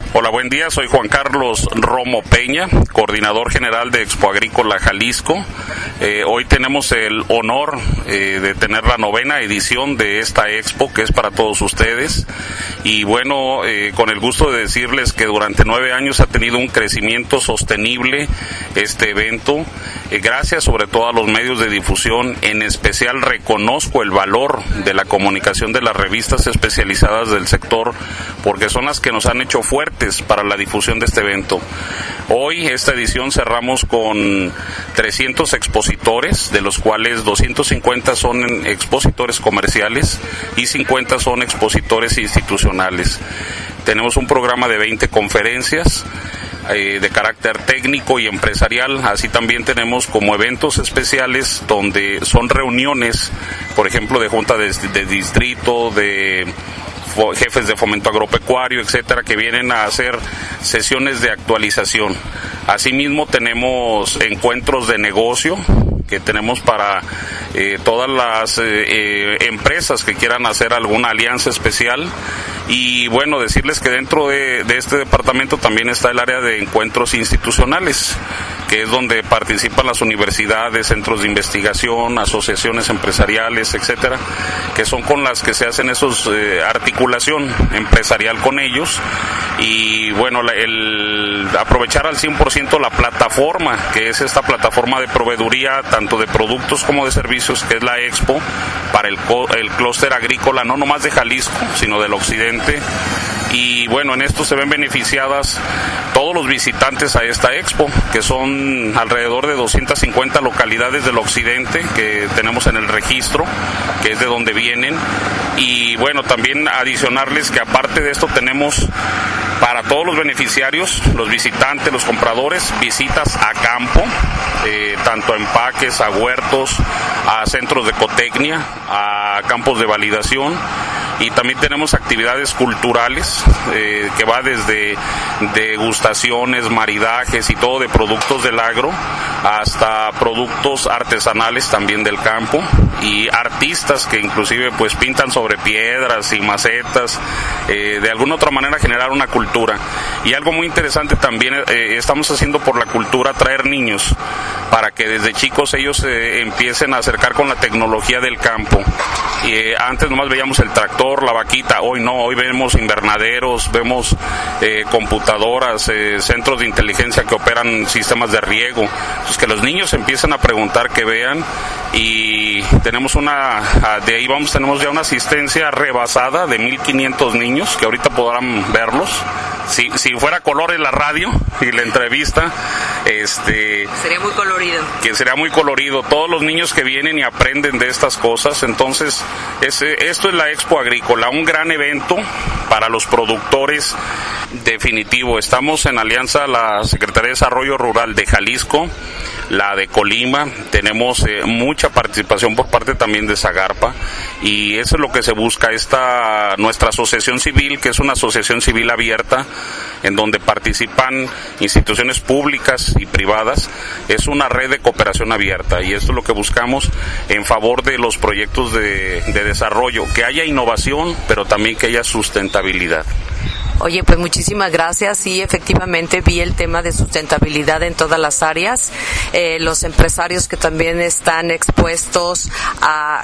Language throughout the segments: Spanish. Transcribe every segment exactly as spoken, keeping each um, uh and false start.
Hola, buen día. Soy Juan Carlos Romo Peña, coordinador general de Expo Agrícola Jalisco. Eh, hoy tenemos el honor eh, de tener la novena edición de esta expo, que es para todos ustedes. Y bueno, eh, con el gusto de decirles que durante nueve años ha tenido un crecimiento sostenible este evento. Eh, gracias sobre todo a los medios de difusión. En especial reconozco el valor de la comunicación de las revistas especializadas del sector, porque son las que nos han hecho fuertes para la difusión de este evento. Hoy, esta edición, cerramos con trescientos expositores, de los cuales doscientos cincuenta son expositores comerciales y cincuenta son expositores institucionales. Tenemos un programa de veinte conferencias eh, de carácter técnico y empresarial. Así también tenemos como eventos especiales donde son reuniones, por ejemplo, de junta de, de distrito, de jefes de fomento agropecuario, etcétera, que vienen a hacer sesiones de actualización. Asimismo, tenemos encuentros de negocio que tenemos para eh, todas las eh, eh, empresas que quieran hacer alguna alianza especial. Y bueno, decirles que dentro de, de este departamento también está el área de encuentros institucionales, que es donde participan las universidades, centros de investigación, asociaciones empresariales, etcétera, que son con las que se hacen esos eh, articulación empresarial con ellos. Y bueno, la, el aprovechar al cien por ciento la plataforma, que es esta plataforma de proveeduría tanto de productos como de servicios, que es la Expo, para el, el clúster agrícola, no nomás de Jalisco, sino del occidente. Y bueno, en esto se ven beneficiadas todos los visitantes a esta expo, que son alrededor de doscientas cincuenta localidades del occidente que tenemos en el registro, que es de donde vienen. Y bueno, también adicionarles que aparte de esto tenemos para todos los beneficiarios, los visitantes, los compradores, visitas a campo, eh, tanto a empaques, a huertos, a centros de ecotecnia, a campos de validación. Y también tenemos actividades culturales eh, que va desde degustaciones, maridajes y todo de productos del agro hasta productos artesanales también del campo, y artistas que inclusive pues pintan sobre piedras y macetas, eh, de alguna otra manera generar una cultura. Y algo muy interesante también eh, estamos haciendo por la cultura, traer niños para que desde chicos ellos se eh, empiecen a acercar con la tecnología del campo. Y, eh, antes nomás veíamos el tractor, la vaquita, hoy no, hoy vemos invernaderos, vemos eh, computadoras, eh, centros de inteligencia que operan sistemas de riego. Entonces, que los niños empiecen a preguntar, que vean, y tenemos una, de ahí vamos, tenemos ya una asistencia rebasada de mil quinientos niños que ahorita podrán verlos. Si, si fuera color en la radio y la entrevista, este sería muy colorido. Que sería muy colorido. Todos los niños que vienen y aprenden de estas cosas. Entonces, ese, esto es la Expo Agrícola, un gran evento para los productores. Definitivo. Estamos en alianza la Secretaría de Desarrollo Rural de Jalisco, la de Colima, tenemos eh, mucha participación por parte también de Zagarpa, y eso es lo que se busca. Esta nuestra asociación civil, que es una asociación civil abierta, en donde participan instituciones públicas y privadas, es una red de cooperación abierta, y esto es lo que buscamos en favor de los proyectos de, de desarrollo, que haya innovación, pero también que haya sustentabilidad. Oye, pues muchísimas gracias. Sí, efectivamente vi el tema de sustentabilidad en todas las áreas. Eh, los empresarios que también están expuestos a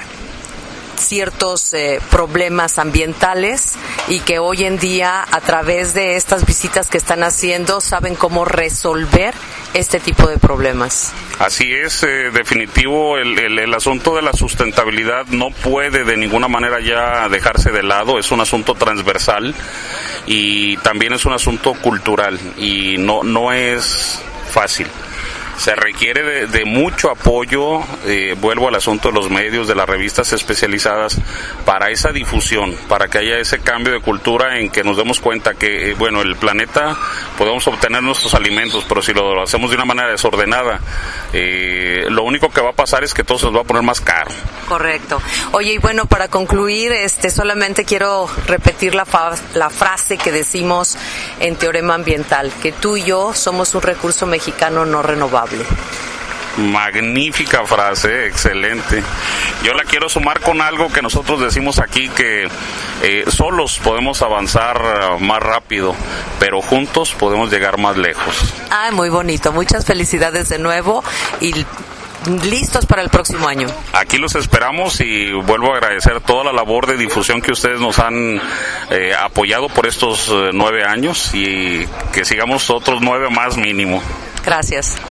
ciertos eh, problemas ambientales, y que hoy en día, a través de estas visitas que están haciendo, saben cómo resolver este tipo de problemas. Así es, eh, definitivo, el, el, el asunto de la sustentabilidad no puede de ninguna manera ya dejarse de lado. Es un asunto transversal y también es un asunto cultural, y no, no es fácil. Se requiere de, de mucho apoyo, eh, vuelvo al asunto de los medios, de las revistas especializadas, para esa difusión, para que haya ese cambio de cultura en que nos demos cuenta que, eh, bueno, el planeta, podemos obtener nuestros alimentos, pero si lo hacemos de una manera desordenada, eh, lo único que va a pasar es que todo se nos va a poner más caro. Correcto. Oye, y bueno, para concluir, este, solamente quiero repetir la, fa- la frase que decimos en Teorema Ambiental, que tú y yo somos un recurso mexicano no renovable. Magnífica frase, excelente. Yo la quiero sumar con algo que nosotros decimos aquí, que eh, solos podemos avanzar más rápido, pero juntos podemos llegar más lejos. Ah, muy bonito. Muchas felicidades de nuevo y listos para el próximo año. Aquí los esperamos y vuelvo a agradecer toda la labor de difusión que ustedes nos han eh, apoyado por estos eh, nueve años y que sigamos otros nueve más mínimo. Gracias.